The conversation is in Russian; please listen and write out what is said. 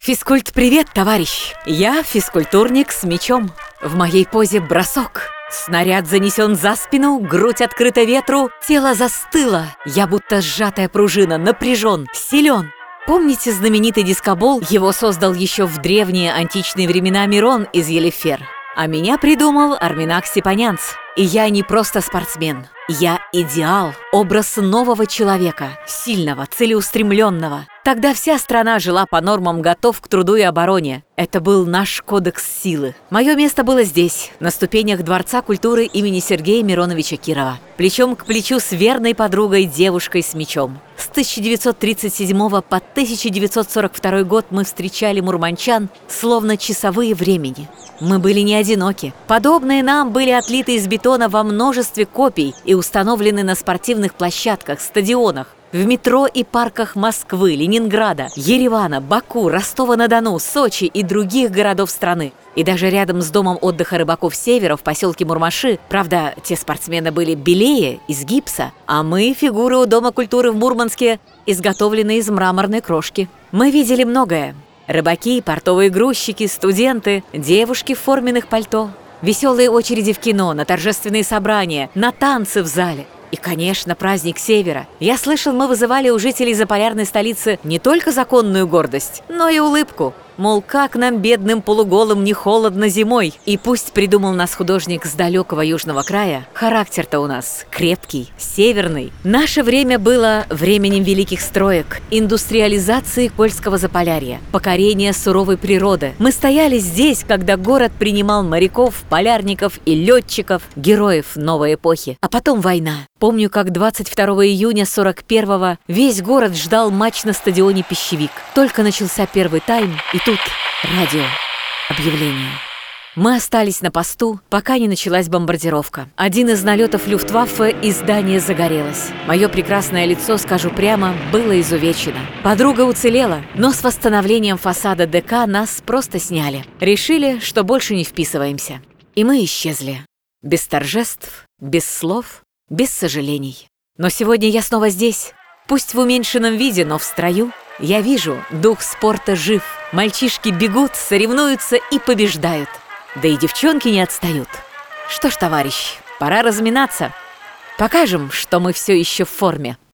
Физкульт-привет, товарищ! Я физкультурник с мячом. В моей позе бросок. Снаряд занесен за спину, грудь открыта ветру, тело застыло. Я будто сжатая пружина, напряжен, силен. Помните знаменитый дискобол? Его создал еще в древние античные времена Мирон из Елифер. А меня придумал Арменак Степанянц. И я не просто спортсмен. Я идеал, образ нового человека, сильного, целеустремленного. Тогда вся страна жила по нормам «готов к труду и обороне». Это был наш кодекс силы. Мое место было здесь, на ступенях Дворца культуры имени Сергея Мироновича Кирова. Плечом к плечу с верной подругой, девушкой с мячом. С 1937 по 1942 год мы встречали мурманчан, словно часовые времени. Мы были не одиноки. Подобные нам были отлиты из бетона во множестве копий и установлены на спортивных площадках, стадионах, в метро и парках Москвы, Ленинграда, Еревана, Баку, Ростова-на-Дону, Сочи и других городов страны. И даже рядом с домом отдыха рыбаков Севера в поселке Мурмаши, правда, те спортсмены были белее, из гипса, а мы, фигуры у Дома культуры в Мурманске, изготовлены из мраморной крошки. Мы видели многое. Рыбаки, портовые грузчики, студенты, девушки в форменных пальто, веселые очереди в кино, на торжественные собрания, на танцы в зале. И, конечно, праздник Севера. Я слышал, мы вызывали у жителей заполярной столицы не только законную гордость, но и улыбку. Мол, как нам, бедным полуголым, не холодно зимой. И пусть придумал нас художник с далекого южного края, характер-то у нас крепкий, северный. Наше время было временем великих строек, индустриализации Кольского Заполярья, покорения суровой природы. Мы стояли здесь, когда город принимал моряков, полярников и летчиков, героев новой эпохи. А потом война. Помню, как 22 июня 41-го весь город ждал матч на стадионе «Пищевик». Только начался первый тайм, и тут радио, объявление. Мы остались на посту, пока не началась бомбардировка. Один из налетов Люфтваффе, и здание загорелось. Мое прекрасное лицо, скажу прямо, было изувечено. Подруга уцелела, но с восстановлением фасада ДК нас просто сняли. Решили, что больше не вписываемся. И мы исчезли. Без торжеств, без слов, без сожалений. Но сегодня я снова здесь. Пусть в уменьшенном виде, но в строю. Я вижу, дух спорта жив. Мальчишки бегут, соревнуются и побеждают. Да и девчонки не отстают. Что ж, товарищ, пора разминаться. Покажем, что мы все еще в форме.